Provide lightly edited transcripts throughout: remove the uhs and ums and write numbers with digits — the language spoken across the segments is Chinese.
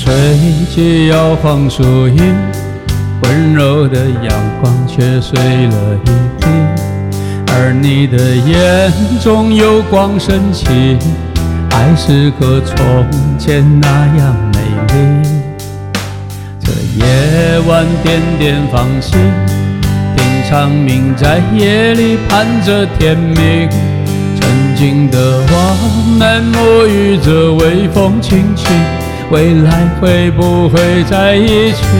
吹起摇晃树影，温柔的阳光却碎了一地，而你的眼中有光升起，爱是和从前那样美丽。这夜晚点点芳心，听长鸣在夜里盼着天明。曾经的我们沐浴着微风轻轻，未来会不会在一起？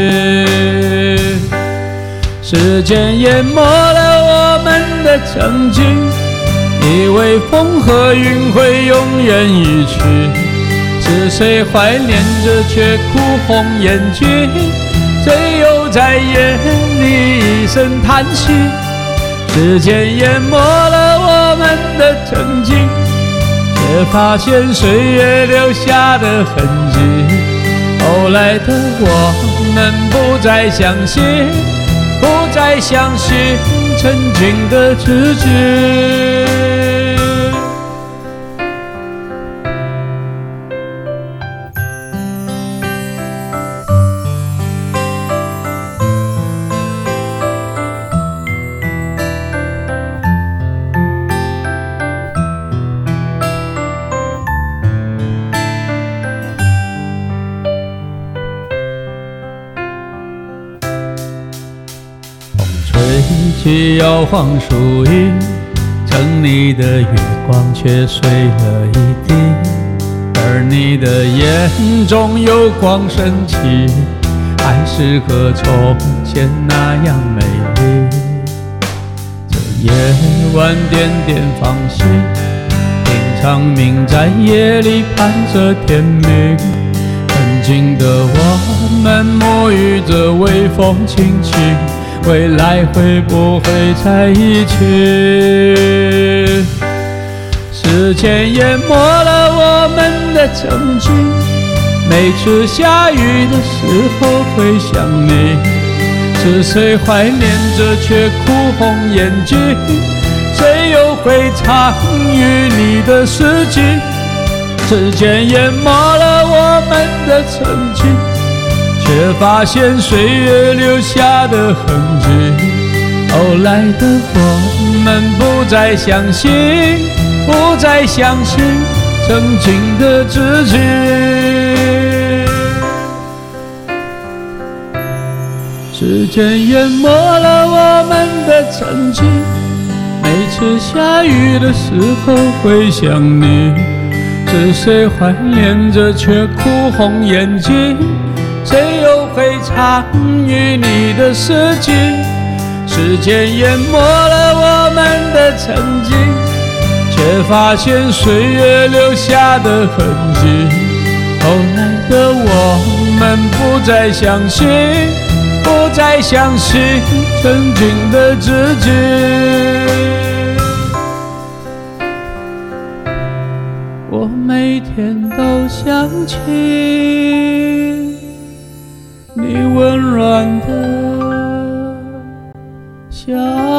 时间淹没了我们的曾经，以为风和云会永远一去，是谁怀念着却哭红眼睛？谁又在夜里一声叹息？时间淹没了我们的曾经，却发现岁月留下的痕迹。后来的我们不再相信，不再相信曾经的自己。吹起摇晃树影，城里的月光却碎了一地，而你的眼中有光升起，爱是和从前那样美丽。这夜晚点点芳心，听长鸣在夜里盼着天明。曾经的我们沐浴着微风轻轻，未来会不会在一起？时间淹没了我们的曾经，每次下雨的时候会想你，是谁怀念着却哭红眼睛？谁又会参与你的世纪？时间淹没了我们的曾经，却发现岁月留下的痕迹。后来的我们不再相信，不再相信曾经的自己。时间淹没了我们的曾经，每次下雨的时候会想你，是谁怀念着却哭红眼睛？谁又会参与你的世纪？时间淹没了我们的曾经，却发现岁月留下的痕迹。后来的我们不再相信，不再相信曾经的自己。我每天都想起你温暖的笑。